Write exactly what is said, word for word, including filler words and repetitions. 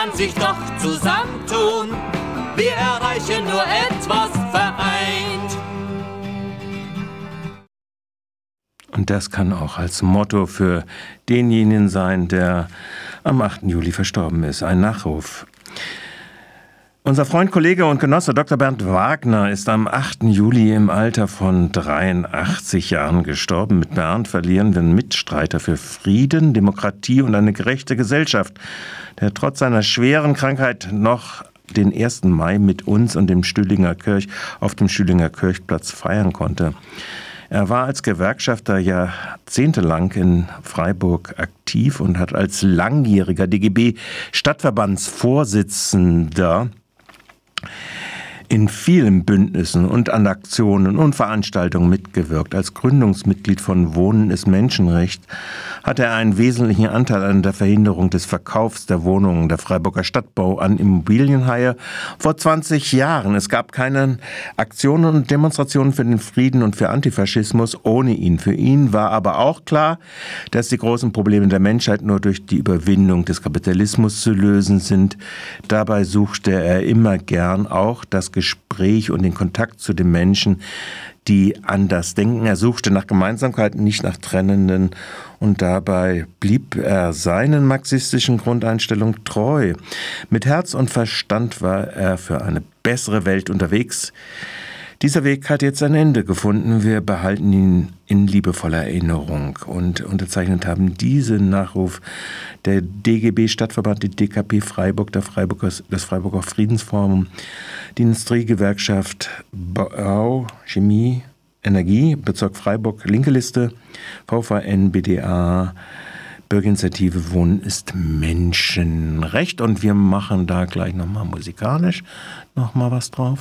man sich doch zusammentun. Wir erreichen nur etwas vereint. Und das kann auch als Motto für denjenigen sein, der am achten Juli verstorben ist. Ein Nachruf. Unser Freund, Kollege und Genosse Doktor Bernd Wagner ist am achten Juli im Alter von dreiundachtzig Jahren gestorben. Mit Bernd verlieren wir einen Mitstreiter für Frieden, Demokratie und eine gerechte Gesellschaft, der trotz seiner schweren Krankheit noch den ersten Mai mit uns und dem Stühlinger Kirch auf dem Stühlinger Kirchplatz feiern konnte. Er war als Gewerkschafter jahrzehntelang in Freiburg aktiv und hat als langjähriger D G B-Stadtverbandsvorsitzender in vielen Bündnissen und an Aktionen und Veranstaltungen mitgewirkt. Als Gründungsmitglied von Wohnen ist Menschenrecht hat er einen wesentlichen Anteil an der Verhinderung des Verkaufs der Wohnungen der Freiburger Stadtbau an Immobilienhaie vor zwanzig Jahren. Es gab keine Aktionen und Demonstrationen für den Frieden und für Antifaschismus ohne ihn. Für ihn war aber auch klar, dass die großen Probleme der Menschheit nur durch die Überwindung des Kapitalismus zu lösen sind. Dabei suchte er immer gern auch das Gespräch und den Kontakt zu den Menschen, die anders denken. Er suchte nach Gemeinsamkeiten, nicht nach Trennenden, und dabei blieb er seinen marxistischen Grundeinstellungen treu. Mit Herz und Verstand war er für eine bessere Welt unterwegs. Dieser Weg hat jetzt ein Ende gefunden. Wir behalten ihn in liebevoller Erinnerung und unterzeichnet haben diesen Nachruf der D G B-Stadtverband, die D K P Freiburg, der Freiburger, das Freiburger Friedensforum, die Industriegewerkschaft Bau, Chemie, Energie, Bezirk Freiburg, Linke Liste, V V N, B D A, Bürgerinitiative Wohnen ist Menschenrecht. Und wir machen da gleich nochmal musikalisch nochmal was drauf.